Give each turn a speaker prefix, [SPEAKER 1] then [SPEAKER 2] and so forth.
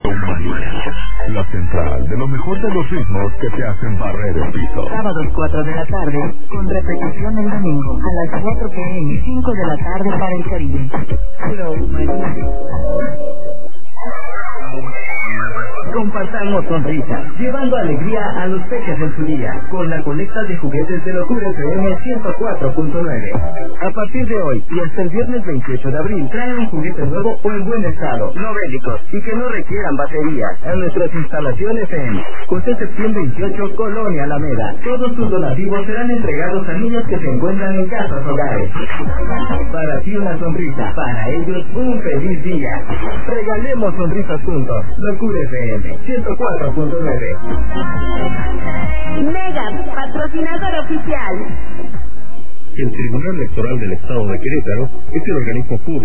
[SPEAKER 1] La central de lo mejor de los ritmos que te hacen barrer el piso.
[SPEAKER 2] Sábados 4 de la tarde, con repetición el domingo, a las 4 p.m. 5 de la tarde para el Caribe. Flow María. Compartamos sonrisas, llevando alegría a los peques en su día, con la colecta de juguetes de Locura FM 104.9. A partir de hoy y hasta el viernes 28 de abril, trae un juguete nuevo o en buen estado, no bélicos y que no requieran baterías, a nuestras instalaciones en José Septién 28, Colonia Alameda. Todos tus donativos serán entregados a niños que se encuentran en casas hogares. Para ti una sonrisa, para ellos un feliz día. Regalemos sonrisas juntos. Locura FM 104.9.
[SPEAKER 3] Mega, patrocinador oficial.
[SPEAKER 4] El Tribunal Electoral del Estado de Querétaro es el organismo público